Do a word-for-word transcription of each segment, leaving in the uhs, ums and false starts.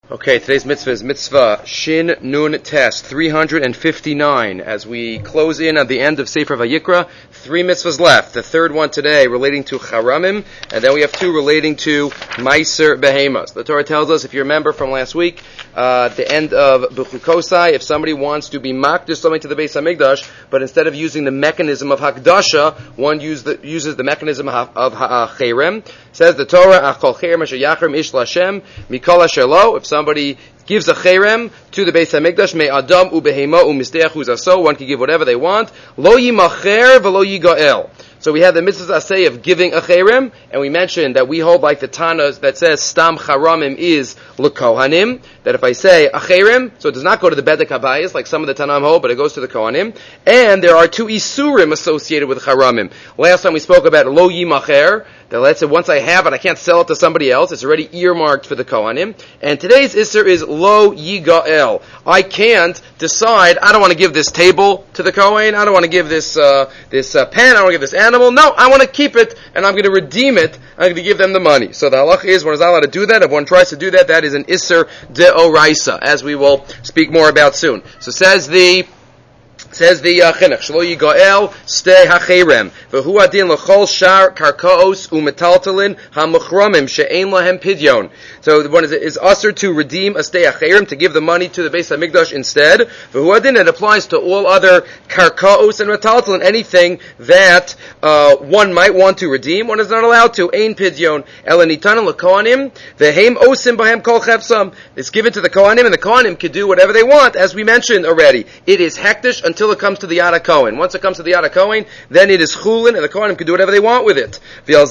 Okay, today's mitzvah is mitzvah Shin Nun Tes, three hundred fifty-nine. As we close in at the end of Sefer Vayikra, three mitzvahs left. The third one today relating to Charamim, and then we have two relating to Meiser Behemas. The Torah tells us, if you remember from last week, uh, at the end of Bechukosai, if somebody wants to be makdish something to the Beis HaMikdash, but instead of using the mechanism of Hakdasha, one use the, uses the mechanism of, of Ha'cherem. Says the Torah, Achol Cherem Asher Yachrem Ish Lashem Mikol Asher Lo. If somebody gives a cherem to the Beis HaMikdash, me adam ubehema u'mizdeach uzaso, one can give whatever they want. Lo yimacher v'lo yigael. So we have the mitzvah asay of giving a cherem, and we mentioned that we hold like the Tanas that says stam charamim is l'kohanim, that if I say a cherem, so it does not go to the bedek habayis like some of the Tanam hold, but it goes to the kohanim. And there are two isurim associated with charamim. Last time we spoke about lo yimacher, that let's say once I have it, I can't sell it to somebody else. It's already earmarked for the kohanim. And today's isur is lo yigael. I can't decide, I don't want to give this table to the kohen, I don't want to give this uh, this uh, pen, I don't want to give this animal. No, I want to keep it, and I'm going to redeem it, I'm going to give them the money. So the halach is, one is not allowed to do that. If one tries to do that, that is an isur deoraisa, as we will speak more about soon. So says the Says the chinuch, shlo yigael stay hacherem v'hu adin l'chol shar karkaos u'metaltalin hamuchramim she'ein lahem pidyon. So the one is is usher to redeem a stay hacherem, to give the money to the Beis HaMikdash instead. V'hu adin, it applies to all other karkaos and metaltalin, anything that uh, one might want to redeem, one is not allowed to. Ein pidyon elanitan l'kohanim v'heim osim b'hem kol chefsam. It's given to the kohanim, and the kohanim can do whatever they want, as we mentioned already. It is hektish until it comes to the Yad HaKohen. Once it comes to the Yad HaKohen, then it is chulin, and the Kohanim can do whatever they want with it. Today's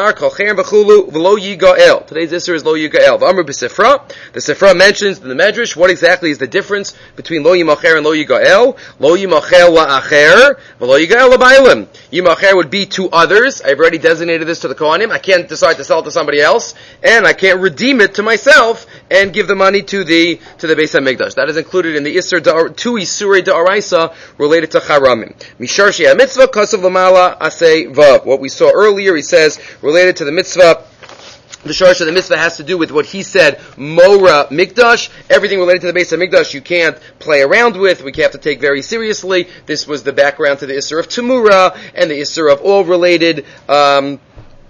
isur is lo yigael. The Sifra mentions in the Medrash what exactly is the difference between lo yimacher and lo yigael. Lo yimacher la'acher, v'lo yigael la'bailim. Yimacher would be to others. I've already designated this to the Kohanim. I can't decide to sell it to somebody else, and I can't redeem it to myself and give the money to the to the Beis HaMikdash. That is included in the isur da, two isurei da'araisa related to charamim. Mishar she'ah mitzvah kasav lamala asay vav. What we saw earlier, he says, related to the mitzvah, the shorsh of the mitzvah has to do with what he said, Mora Mikdash. Everything related to the Beis HaMikdash you can't play around with, we have to take very seriously. This was the background to the isur of Tamura, and the isur of all related um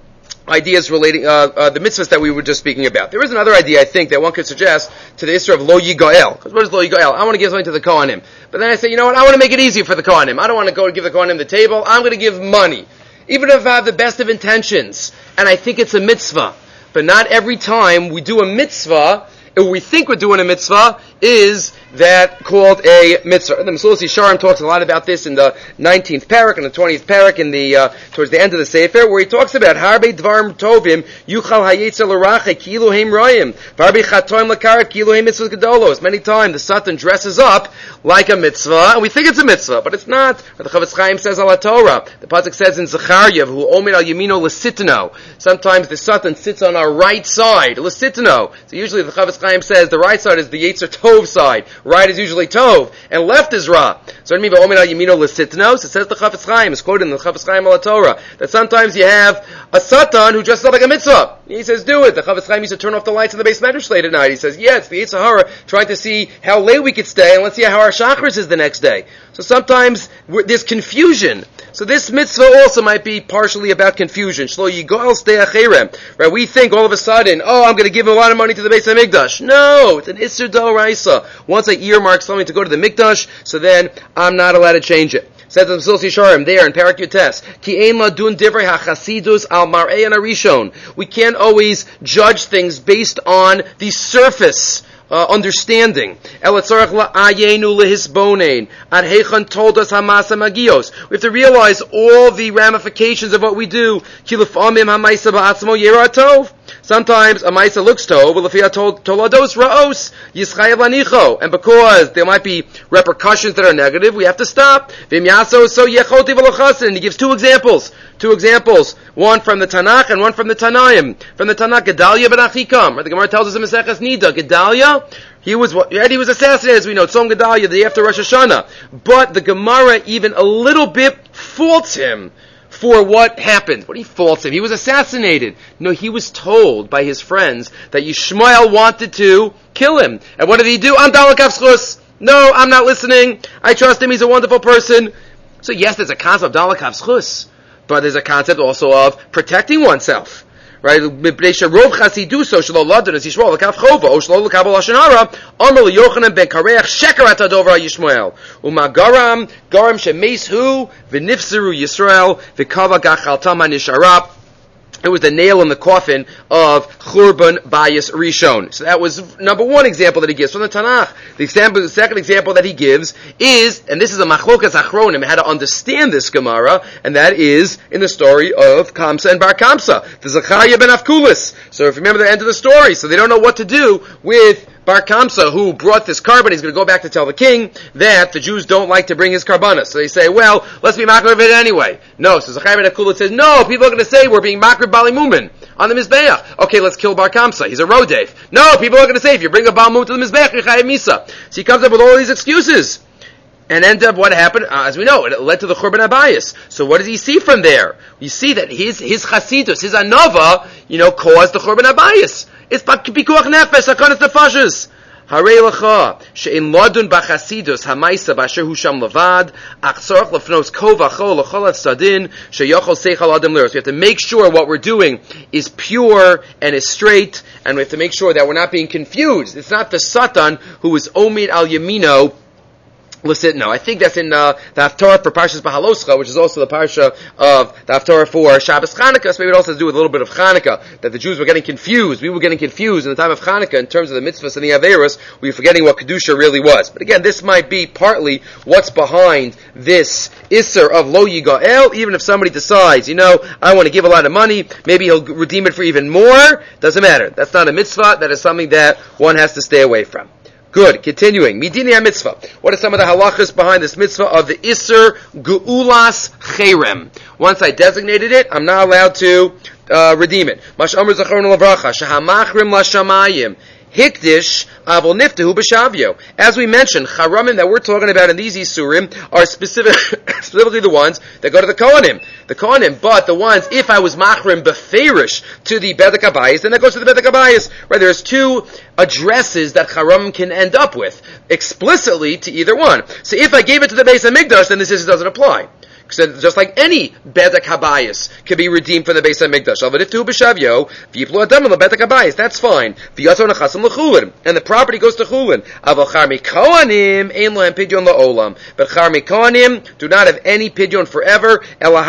ideas relating, uh, uh, the mitzvahs that we were just speaking about. There is another idea, I think, that one could suggest to the isur of lo yigael. Because what is lo yigael? I want to give something to the kohanim. But then I say, you know what, I want to make it easier for the kohanim. I don't want to go and give the kohanim the table, I'm going to give money. Even if I have the best of intentions, and I think it's a mitzvah. But not every time we do a mitzvah, if we think we're doing a mitzvah, is that called a mitzvah. The Mesulas Yesharim talks a lot about this in the nineteenth parak and the twentieth parak in the uh, towards the end of the Sefer, where he talks about Harbe Dvarim Tovim Yuchal Hayetzel L'Rache Kilu Heim Royim Varbe Chatoim Lakaret Kilu Heim Mitzvahs Gedolos. Many times the Satan dresses up like a mitzvah, and we think it's a mitzvah, but it's not. The Chavetz Chaim says al Torah. The pasuk says in Zechariah, "Who omed al yamino l'sitno." Sometimes the Satan sits on our right side, l'sitno. So usually the Chavetz Chaim says the right side is the Yetzer Tov side. Right is usually Tov, and left is Ra. So it means Omen al Yamino l'sitnos. It says the Chavetz Chaim, it's quoted in the Chavetz Chaim al Torah, that sometimes you have a Satan who dresses up like a mitzvah. He says, do it. The Chavetz Chaim used to turn off the lights in the Beis Medrash late at night. He says, yeah, it's the Yetzer Hara trying to see how late we could stay, and let's see how our chakras is the next day. So sometimes there's confusion. So this mitzvah also might be partially about confusion. Shlo yigael stei hacherem. Right? We think all of a sudden, oh, I'm going to give a lot of money to the Beis HaMikdash. No, it's an isur d'oraisa. Once I earmark something to go to the Mikdash, so then I'm not allowed to change it. Says the Mesulas Yesharim there in Parak Yutes, Ki ein ladun divrei hachasidus al mar'ei anarishon. We can't always judge things based on the surface Uh, understanding. We have to realize all the ramifications of what we do. Sometimes a maisa looks tov, and because there might be repercussions that are negative, we have to stop. And he gives two examples. Two examples. One from the Tanakh and one from the Tanaim. From the Tanakh, Gedalia ben Achikam. The Gemara tells us in Maseches Nida, Gedalia, he was he was assassinated, as we know, Tzom Gedalia, the day after Rosh Hashanah. But the Gemara even a little bit faults him for what happened. What he faults him? He was assassinated. No, he was told by his friends that Yishmael wanted to kill him. And what did he do? I'm Dalakav Schus. No, I'm not listening. I trust him. He's a wonderful person. So yes, there's a concept of Dalakav Schus, but there's a concept also of protecting oneself. Right? Rov chasiduso shelo ladon as Yishmael lekav chova o shelo lekabel lashon hara amar leYochanan ben Kareach sheker ata dover Yishmael umagaram garam shemeishu v'nifzeru Yisrael v'kava gachaltama nishara. It was the nail in the coffin of Churban Bayis Rishon. So that was number one example that he gives from the Tanakh. The example, the second example that he gives is, and this is a machlokas achronim, how to understand this Gemara, and that is in the story of Kamsa and Bar Kamsa, the Zechariah ben Avkulis. So if you remember the end of the story, so they don't know what to do with Bar Kamsa, who brought this carbon. He's going to go back to tell the king that the Jews don't like to bring his karbanas. So they say, well, let's be makriv of it anyway. No, so Zechariah ben Avkulis says, no, people are going to say we're being makriv Bali Mumin on the Mizbeach. Okay, let's kill Bar Kamsa. He's a rodef. No, people are going to say if you bring a Baal Mumin to the Mizbeach, you're chayav misa. So he comes up with all these excuses. And end up what happened, uh, as we know, it led to the Churban Abayis. So what does he see from there? You see that his his chasidus, his anova, you know, caused the Churban Abayis. It's pikuach nefesh, hakonas nefashis. Harei lecha she'in ladun b'chasidus hamaisa b'asher hu sham levad ach tzarich lefnos kol v'chol l'chol hatzadin she'yochol seichal adam liros. We have to make sure what we're doing is pure and is straight, and we have to make sure that we're not being confused. It's not the Satan who is omid al yamino. Listen, no, I think that's in uh, the Haftarah for Parshas Bahaloscha, which is also the Parsha of the Haftarah for Shabbos Chanukah. So maybe it also has to do with a little bit of Chanukah, that the Jews were getting confused. We were getting confused in the time of Chanukah in terms of the mitzvahs and the Averos. We were forgetting what Kedusha really was. But again, this might be partly what's behind this Isser of Lo Yigael. Even if somebody decides, you know, I want to give a lot of money, maybe he'll redeem it for even more. Doesn't matter. That's not a mitzvah. That is something that one has to stay away from. Good. Continuing. Midini ha-mitzvah. What are some of the halachas behind this mitzvah of the Isser Ge'ulas Cherem? Once I designated it, I'm not allowed to uh, redeem it. Mash Amr Zacharonu Lavracha. Shahamachrim Lashamayim. Hikdish avol niftehu b'shavyo. As we mentioned, charamim that we're talking about in these isurim are specific, specifically the ones that go to the kohanim. The kohanim, but the ones, if I was machrim beferish to the bedek habayis, then that goes to the bedek habayis. Right? There's two addresses that charamim can end up with, explicitly to either one. So if I gave it to the Beis HaMikdash, then this issue doesn't apply. Just like any bedek habayis can be redeemed from the Beis HaMikdash. That's fine. And the property goes to chulin. But charmi kohanim do not have any pidyon forever.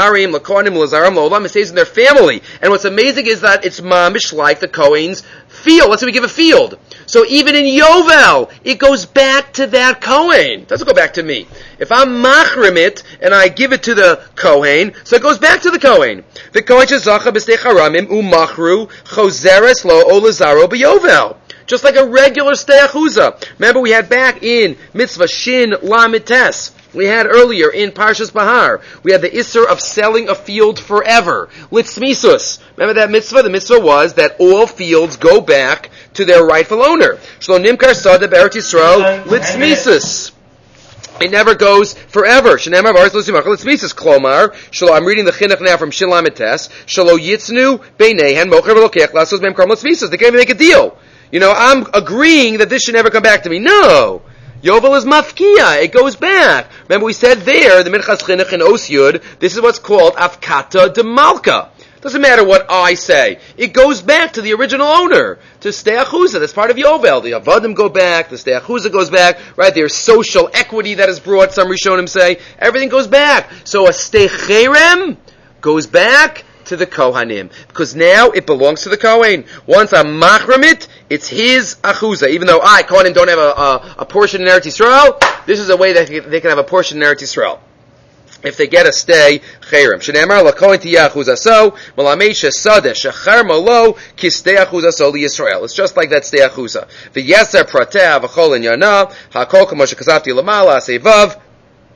It stays in their family. And what's amazing is that it's mamish like the Kohen's field. Let's say we give a field. So even in Yovel, it goes back to that Kohen. It doesn't go back to me. If I'm machrim it, and I give it to the Kohen, so it goes back to the Kohen. The Kohen shezacha b'stei charamim umachru choseres lo olazaro b'Yovel. Just like a regular stei achuza. Remember we had back in Mitzvah Shin Lamites. We had earlier in Parshas Bahar, we had the Isser of selling a field forever. Litzmisus. Remember that mitzvah? The mitzvah was that all fields go back to their rightful owner. Shlo nimkar sada be'eretz Yisrael litzmisus. It never goes forever. Shneimar v'aretz lo simach litzmisus. Klomar, shlo, I'm reading the chinuch now from Shin Lamites. Shlo yitznu beinehen mocher v'lokech lasos mem kram litzmisus. They can't even make a deal. You know, I'm agreeing that this should never come back to me. No! Yovel is mafkia. It goes back. Remember we said there, the Minchas Chinuch in Osyud, this is what's called Afkata de Malka. Doesn't matter what I say. It goes back to the original owner, to Stei Achuza. That's part of Yovel. The Avadim go back, the Stei Achuza goes back, right? There's social equity that is brought, some Rishonim say. Everything goes back. So a Stei Cherem goes back to the Kohanim, because now it belongs to the Kohen. Once I'm machram it, it's his achuza. Even though I, Kohanim, don't have a, a, a portion in Eretz Yisrael, this is a way that they can have a portion in Eretz Yisrael. If they get a stay, cherem. Shneimar lakohen tiyah achuzaso, malamei shesada shechar malo kistei achuzaso liyisrael. It's just like that stay achuza. V'yeser prateh v'chol in yana hakol k'moshe kazavti lamala asevav.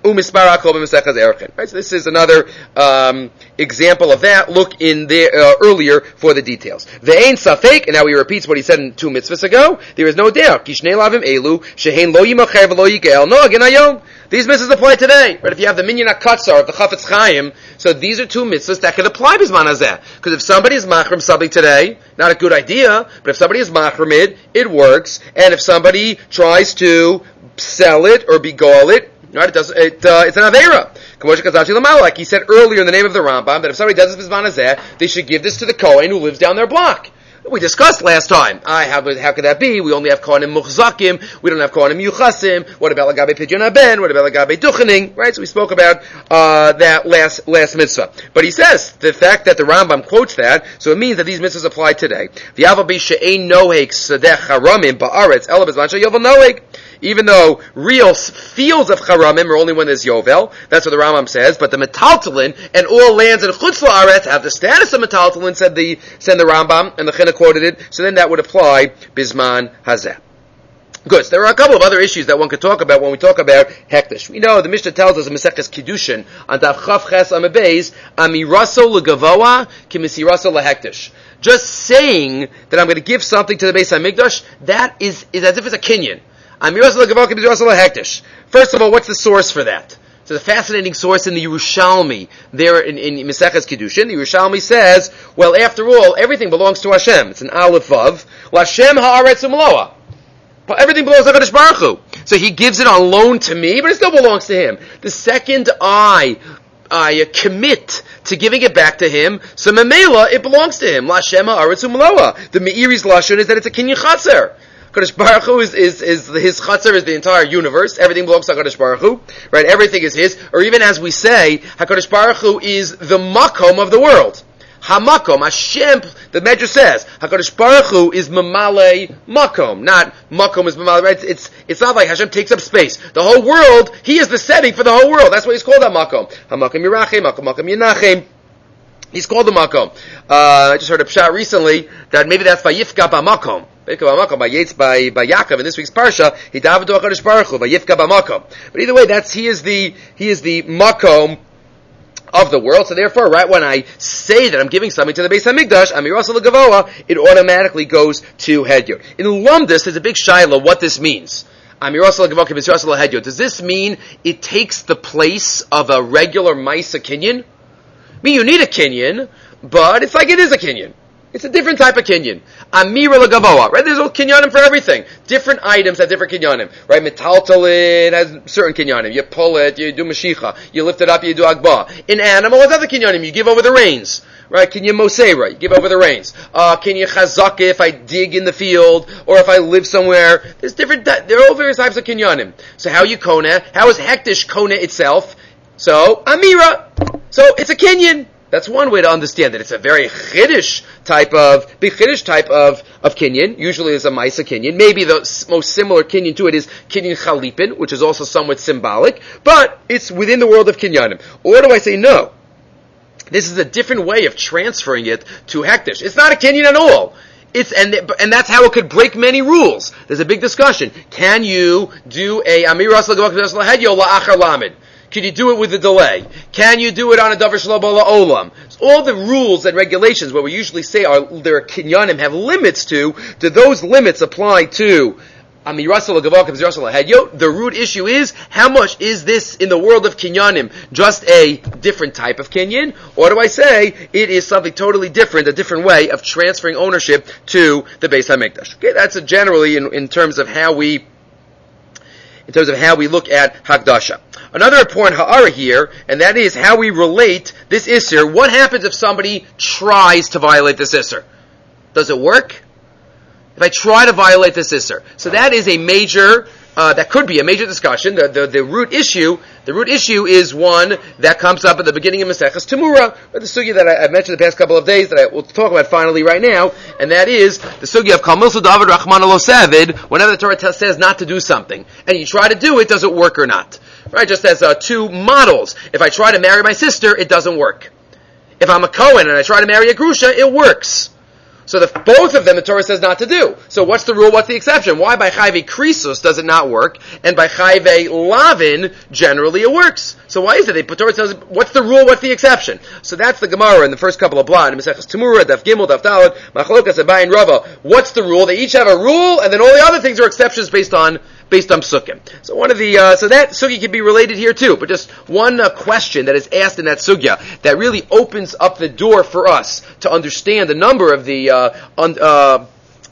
Umispar Akol b'Mesechas Erchin. Right, so this is another um, example of that. Look in there uh, earlier for the details. Ve'ein safek, and now he repeats what he said in two mitzvahs ago. There is no doubt. Kishnei lavim elu shehein lo yimacher v'lo yigel no again ayom. These mitzvahs apply today. Right? If you have the minyan hakatzar of the Chafetz Chaim, so these are two mitzvahs that can apply bisman hazeh. Because if somebody is machrim something today, not a good idea. But if somebody is machrim it, it works. And if somebody tries to sell it or begall it, right, it does. It, uh, it's an aveira. Like he said earlier in the name of the Rambam, that if somebody does this bisman hazeh, they should give this to the Kohen who lives down their block. We discussed last time. I how, how could that be? We only have Kohanim Muchzakim. We don't have Kohanim Yuchasim. What about Lagabe Pidyon Haben? What about Lagabe Duchening? Right? So we spoke about uh, that last last mitzvah. But he says the fact that the Rambam quotes that, so it means that these mitzvahs apply today. Even though real fields of Charamim are only when there's Yovel, that's what the Rambam says. But the Metaltalin and all lands in Chutz La'aretz have the status of Metaltalin, said the said the Rambam, and the Chinuch quoted it. So then that would apply Bisman Hazeh. Good. So there are a couple of other issues that one could talk about when we talk about Hektish. We know the Mishnah tells us in Maseches Kiddushin on Daf Chav Ches Amud Beis, Amiraso legavoa kimisiraso lehektish. Just saying that I'm going to give something to the Beis Hamikdash, that is, is as if it's a kinyan. Amiraso legavoa kimisiraso lehektish. First of all, what's the source for that? So the fascinating source in the Yerushalmi, there in, in Maseches Kiddushin, the Yerushalmi says, well, after all, everything belongs to Hashem. It's an Aleph Vav. Lashem ha'aretz u'maloa. Everything belongs to HaKadosh Baruch Hu. So he gives it on loan to me, but it still belongs to him. The second I, I commit to giving it back to him, so Memela, it belongs to him. Lashem ha'aretz u'maloa. The Meiri's Lashon is that it's a Kinyan Chatzer. HaKadosh Baruch Hu is, is, is his Chatzer is the entire universe. Everything belongs to HaKadosh Baruch Hu. Right? Everything is his. Or even as we say, HaKadosh Baruch Hu is the Makom of the world. Hamakom, Hashem, the Medrash says, HaKadosh Baruch Hu is Mamale Makom, not Makom is Mamale, right? It's, it's, it's not like Hashem takes up space. The whole world, He is the setting for the whole world. That's why He's called that Makom. Hamakom Yerachem, Makom Makom Yenachem. He's called the Makom. Uh, I just heard a pshat recently that maybe that's by Yifka B'Makom. Yifka B'Makom, by Yates, by, by Yaakov, in this week's Parsha, he davened to HaKadosh Baruch Hu, by Yifka B'Makom. But either way, that's, he is the, he is the Makom of the world, so therefore, right when I say that I'm giving something to the Beis Hamikdash, Amirasa L'Gavoa, it automatically goes to Hedyot. In Lumdus, there's a big shaila what this means. Amirasa L'Gavoa, Amirasa L'Hedyot. Does this mean it takes the place of a regular Maisa Kinyan? I mean, you need a Kinyan, but it's like it is a Kinyan. It's a different type of kinyan. Amira l'gavoa, right? There's a kinyanim for everything. Different items have different kinyanim, right? Metaltalin has certain kinyanim. You pull it, you do mashicha. You lift it up, you do agba. In animal, what's other kinyanim? You give over the reins, right? Kinyan moseira, you give over the reins. Uh, kinyan chazaka, if I dig in the field, or if I live somewhere. There's different, there are all various types of kinyanim. So how you kona? How is hektish kona itself? So, amira. So, it's a kinyan. That's one way to understand it. It's a very chiddush type of, big chiddush type of, of kinyan. Usually it's a Maisa kinyan. Maybe the s- most similar kinyan to it is kinyan chalipin, which is also somewhat symbolic, but it's within the world of kinyanim. Or do I say no? This is a different way of transferring it to hektish. It's not a kinyan at all. It's, and, and that's how it could break many rules. There's a big discussion. Can you do a Amiras L'Gavak L'Hedyo La'achar Lamed? Can you do it with a delay? Can you do it on a davar shelo bo la'olam? All the rules and regulations where we usually say are there are kinyanim have limits to, do those limits apply to amirasa l'gavak amirasa l'hedyo? The root issue is, how much is this in the world of kinyanim just a different type of kinyan? Or do I say it is something totally different, a different way of transferring ownership to the Beis HaMikdash? Okay, that's a generally in, in terms of how we in terms of how we look at Hakdasha. Another important ha'ara here, and that is how we relate this Isser. What happens if somebody tries to violate this Isser? Does it work? If I try to violate this Isser. So that is a major, uh, that could be a major discussion. The, the, the root issue, the root issue is one that comes up at the beginning of Maseches Temura, the sugya that I, I mentioned the past couple of days that I will talk about finally right now, and that is the sugya of Kal Milsa David Rachman Lo Sevid, whenever the Torah t- says not to do something, and you try to do it, does it work or not? Right, just as uh, two models. If I try to marry my sister, it doesn't work. If I'm a Kohen and I try to marry a Grusha, it works. So the, both of them, the Torah says not to do. So what's the rule? What's the exception? Why by chayve krisus does it not work, and by chayve lavin generally it works? So why is it? The Torah says, what's the rule? What's the exception? So that's the Gemara in the first couple of blot. Maseches Temura, Daf Gimel, Daf Daled, Machlokas Abai and Rava. What's the rule? They each have a rule, and then all the other things are exceptions based on based on psukim. So one of the uh, so that sugya can be related here too. But just one uh, question that is asked in that sugya that really opens up the door for us to understand a number of the uh, un, uh,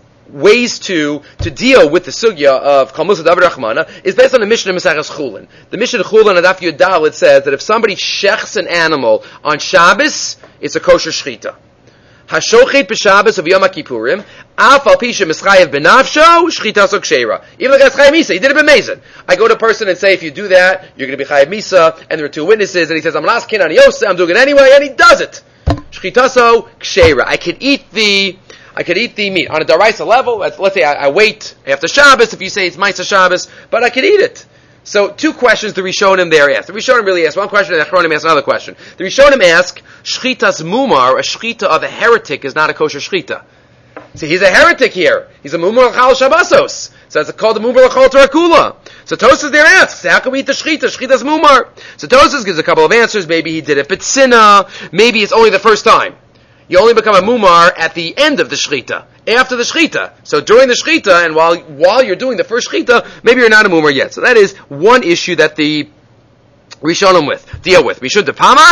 ways to to deal with the sugya of Kol Musa David Rachmana is based on the Mishnah Maseches Chulin. The Mishnah Chulin on Daf Yud Daled says that if somebody shechs an animal on Shabbos, it's a kosher shechita. Hashochet b'Shabbos of Yom Kippurim, af al pisha mischayev benafsho, shchita so ksheira. Even the guy's chayev misa, he did it b'mezid. I go to a person and say, if you do that, you're going to be chayev misa, and there are two witnesses, and he says, I'm not asking on Yosef, I'm doing it anyway, and he does it. Shchita so ksheira. I can eat the, I can eat the meat on a daraisa level. Let's, let's say I, I wait after Shabbos. If you say it's Maisa Shabbos, but I can eat it. So two questions the Rishonim there asked. The Rishonim really asked one question, and the Achronim asked another question. The Rishonim ask, Shchitas Mumar, a Shchita of a heretic, is not a kosher Shchita. See, he's a heretic here. He's a Mumar L'chal Shabbosos. So it's called the Mumar L'chal Torakula. So Tosas there asks, how can we eat the Shchita? Shchita's Mumar. So Tosas gives a couple of answers. Maybe he did it B'tzina. Maybe it's only the first time. You only become a mumar at the end of the shechita, after the shechita. So during the shechita, and while while you're doing the first shechita, maybe you're not a mumar yet. So that is one issue that the Rishonim with deal with. We should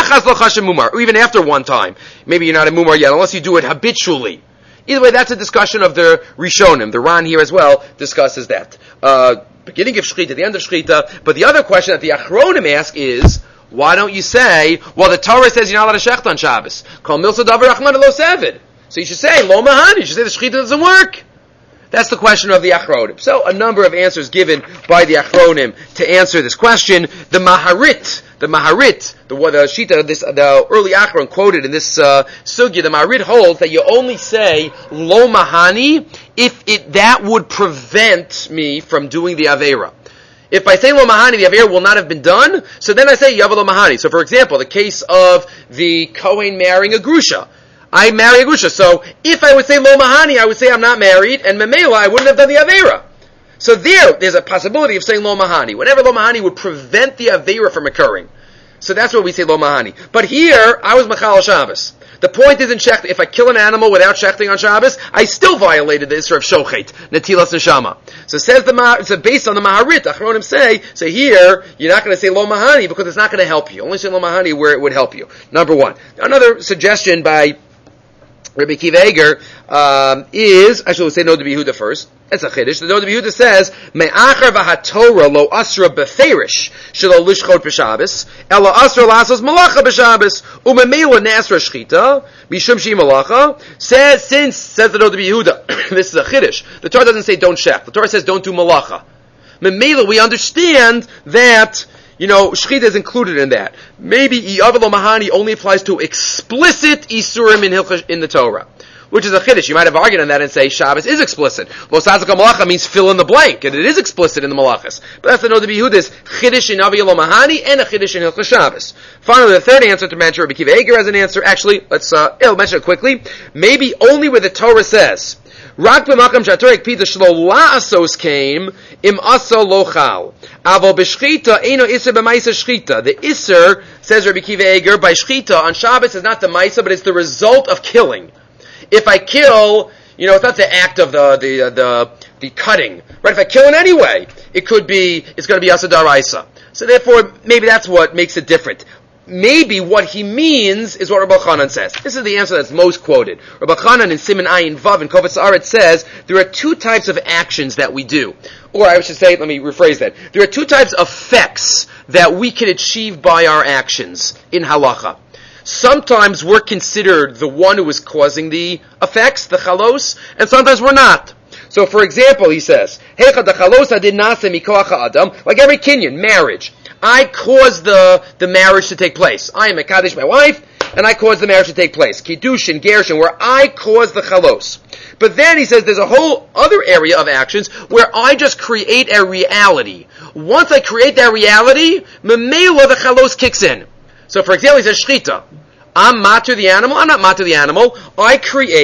mumar, or even after one time, maybe you're not a mumar yet, unless you do it habitually. Either way, that's a discussion of the Rishonim. The Ran here as well discusses that. Uh, beginning of shechita, the end of shechita. But the other question that the Achronim ask is, why don't you say, well, the Torah says you're not allowed to shecht on Shabbos. Kol milsa davar rachman lo sevid. So you should say, lo mahani. You should say the shechita doesn't work. That's the question of the Achronim. So a number of answers given by the Achronim to answer this question. The Maharit, the Maharit, the, the Shita, this, the early Achron quoted in this uh, sugya, the Maharit holds that you only say lo mahani if it that would prevent me from doing the Aveira. If I say lo mahani, the aver will not have been done, so then I say yav lo mahani. So for example, the case of the Kohen marrying a grusha. I marry a grusha, so if I would say lo mahani, I would say I'm not married, and memela, I wouldn't have done the avera. So there, there's a possibility of saying lo mahani. Whenever lo mahani would prevent the avera from occurring. So that's what we say lo mahani. But here, I was machal Shabbos. The point isn't shecht. If I kill an animal without shechting on Shabbos, I still violated the Isra of Shochet, Netilas Neshama. So it says the so based on the Maharit, Achronim say, so here, you're not going to say Lo Mahani because it's not going to help you. Only say Lo Mahani where it would help you. Number one. Another suggestion by Rabbi Akiva Eiger um, is, I should say no to Yehuda first. That's a chiddush. The Noda Yehuda says, "Me'achar v'haTorah lo asra beferish shelo lishchot b'Shabbos, ela asra lasos malacha b'Shabbos, u'memela nasra shchita mishum shi malacha." Says since says the Noda Yehuda, this is a chiddush. The Torah doesn't say don't shech. The Torah says don't do malacha. Memela, we understand that. You know, shechita is included in that. Maybe Iyavelo Mahani only applies to explicit Isurim in, Hilchah, in the Torah, which is a chiddush. You might have argued on that and say Shabbos is explicit. Lo Sazaka Malacha means fill in the blank, and it is explicit in the Malachas. But that's the Noda Yehuda's chiddush in Iyavelo Mahani and a chiddush in Hilchah Shabbos. Finally, the third answer to mention, Rabbi Akiva Eiger as an answer. Actually, let's uh, I'll mention it quickly. Maybe only where the Torah says Rak b'makam shatorek pita shlo la'asos came im aso lochal. Avo b'shchita eno iser b'maisa shchita. The iser, says Rabbi Akiva Eiger, by shchita on Shabbos is not the maisa, but it's the result of killing. If I kill, you know, it's not the act of the the uh, the the cutting, right? If I kill it anyway, it could be it's going to be asa daraisa. So therefore, maybe that's what makes it different. Maybe what he means is what Rabbi Chanan says. This is the answer that's most quoted. Rabbi Chanan in Siman Ayin Vav in Kovetz Aretz says there are two types of actions that we do. Or I should say, let me rephrase that. There are two types of effects that we can achieve by our actions in halacha. Sometimes we're considered the one who is causing the effects, the chalos, and sometimes we're not. So for example, he says, like every Kinyan, marriage. I caused the, the marriage to take place. I am a Kaddish, my wife, and I caused the marriage to take place. Kiddushin, Gershon, where I caused the chalos. But then he says there's a whole other area of actions where I just create a reality. Once I create that reality, memela the chalos kicks in. So for example, he says shchita. I'm matur the animal. I'm not matur the animal. I create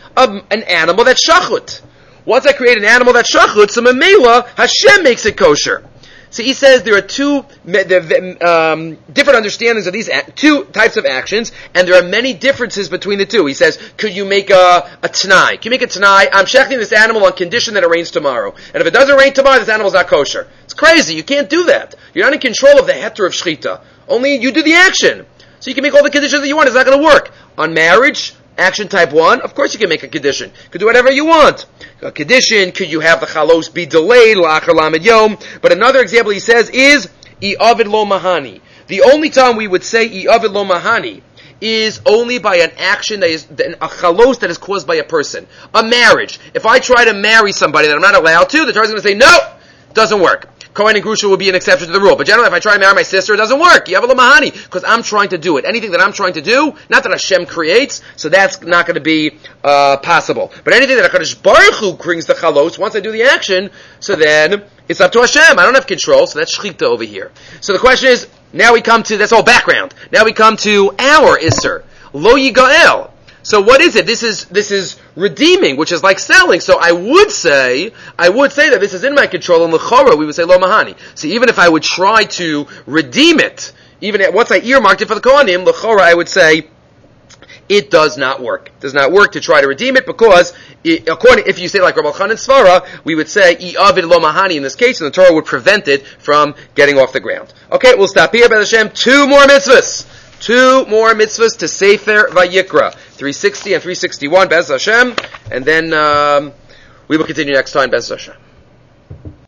um, an animal that's shachut. Once I create an animal that's shachut, so memela, Hashem makes it kosher. So he says there are two um, different understandings of these two types of actions, and there are many differences between the two. He says, could you make a, a t'nai? Can you make a t'nai? I'm shechting this animal on condition that it rains tomorrow. And if it doesn't rain tomorrow, this animal's not kosher. It's crazy. You can't do that. You're not in control of the heter of shechita. Only you do the action. So you can make all the conditions that you want. It's not going to work. On marriage, action type one, of course you can make a condition. You can do whatever you want. A condition, could you have the chalos be delayed, la'achar lamed yom? But another example he says is, i'avid lo mahani. The only time we would say i'avid lo mahani is only by an action that is, a chalos that is caused by a person. A marriage. If I try to marry somebody that I'm not allowed to, the Torah is going to say, no, doesn't work. Kohen and Grusha would be an exception to the rule. But generally, if I try to marry my sister, it doesn't work. You have a lamahani, because I'm trying to do it. Anything that I'm trying to do, not that Hashem creates, so that's not going to be uh, possible. But anything that HaKadosh Baruch Hu brings the chalos, once I do the action, so then it's up to Hashem. I don't have control, so that's shechita over here. So the question is, now we come to, that's all background. Now we come to our Isser. Lo Yigael. So what is it? This is this is redeeming, which is like selling. So I would say, I would say that this is in my control. In l'chora, we would say lo mahani. So even if I would try to redeem it, even at, once I earmarked it for the kohanim, l'chora, I would say it does not work. It does not work to try to redeem it because, it, according, if you say like Rabbi Chanan Svara, we would say i'avid lo mahani in this case, and the Torah would prevent it from getting off the ground. Okay, we'll stop here. B'ez Hashem, two more mitzvahs. Two more mitzvahs to Sefer Vayikra, three sixty and three sixty-one, B'ez Hashem, and then um, we will continue next time, B'ez Hashem.